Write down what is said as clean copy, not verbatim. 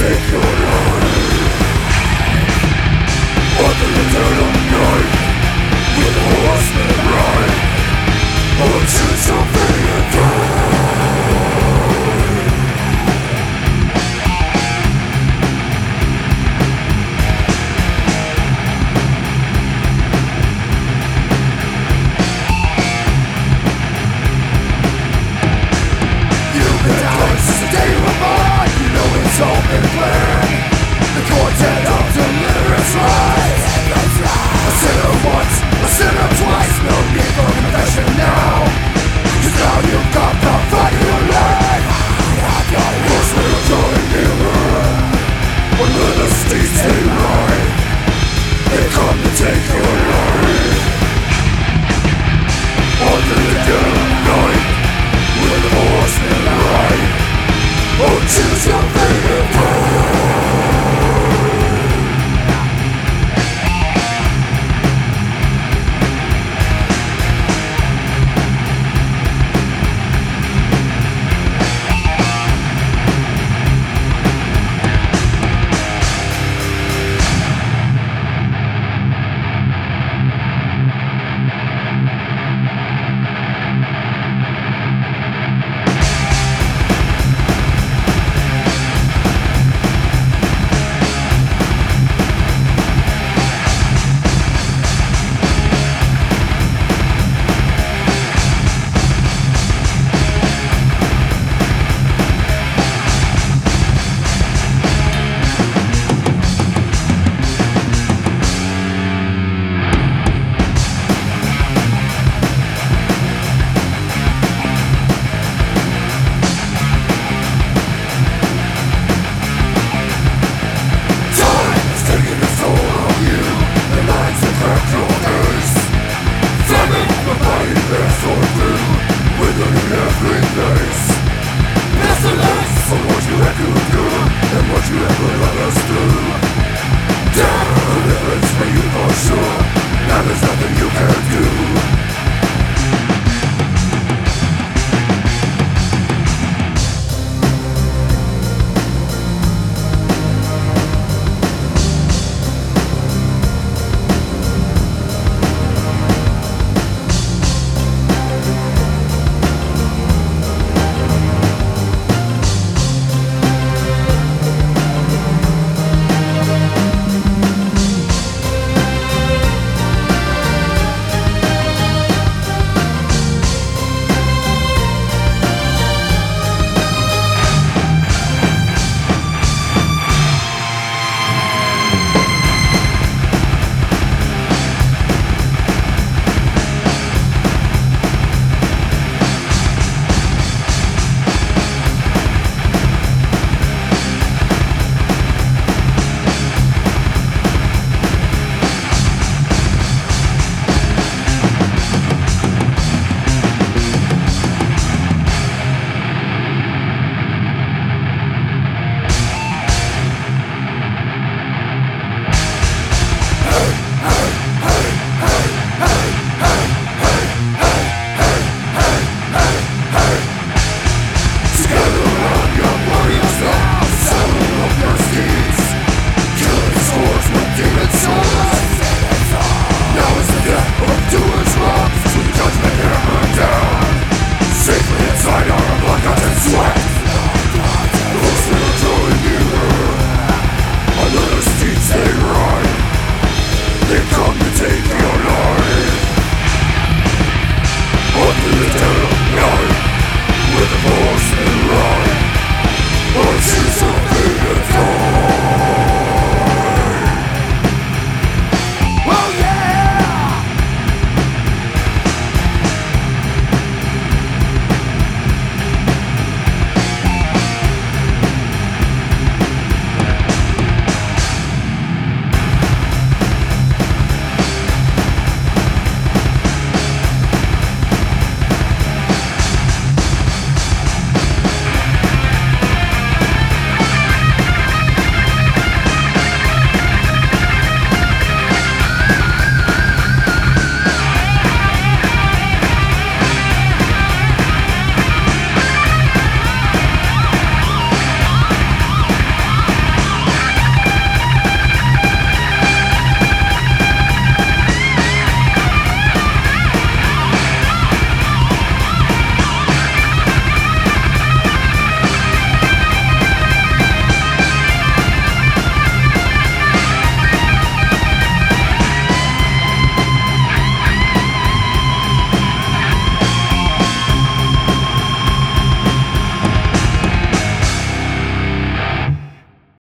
take your life. Under the dead of night, with a horseman ride, or choose something and die. You've been out since the day you were born. You know it's all been planned. The quartet of deliverance rise. A sinner once, a sinner twice. No need for confession now, 'cause now you've got the fight of your life. Horsemen are drawing nearer, when the steeds they ride.